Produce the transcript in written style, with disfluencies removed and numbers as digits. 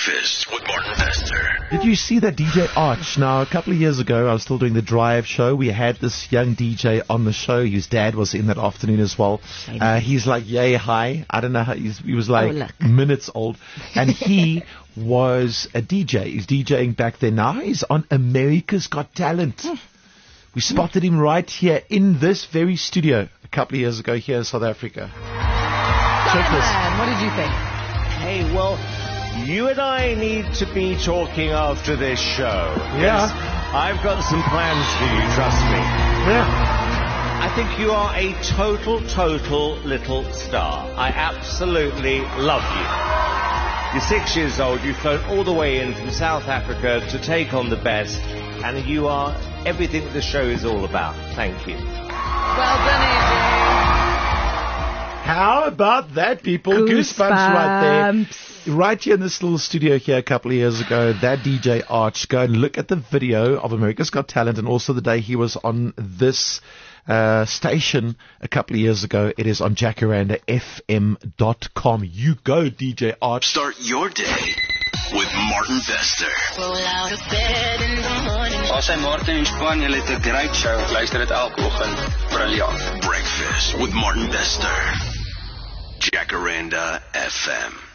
Breakfast with Martin Vester. Did you see that DJ Arch? Now, a couple of years ago, I was still doing the Drive show. We had this young DJ on the show. His dad was in that afternoon as well. He's like yay high. I don't know how he was like minutes old. And he was a DJ. He's DJing back there. Now he's on America's Got Talent. We spotted him right here in this very studio a couple of years ago here in South Africa. Check this. What did you think? Hey, well, you and I need to be talking after this show. Yeah. I've got some plans for you, trust me. Yeah. I think you are a total little star. I absolutely love you. You're 6 years old, you've flown all the way in from South Africa to take on the best, and you are everything that the show is all about. Thank you. Well done, AJ. How about that, people? Goosebumps right there. Right here in this little studio here a couple of years ago, that DJ Arch. Go and look at the video of America's Got Talent and also the day he was on this station a couple of years ago. It is on jacarandafm.com. You go, DJ Arch. Start your day with Martin Vester. Roll out of bed in the morning. Als hy Martin en Span, julle het 'n great show. Ek luister dit elke oggend. Brilliant. Breakfast with Martin Vester. Jacaranda FM.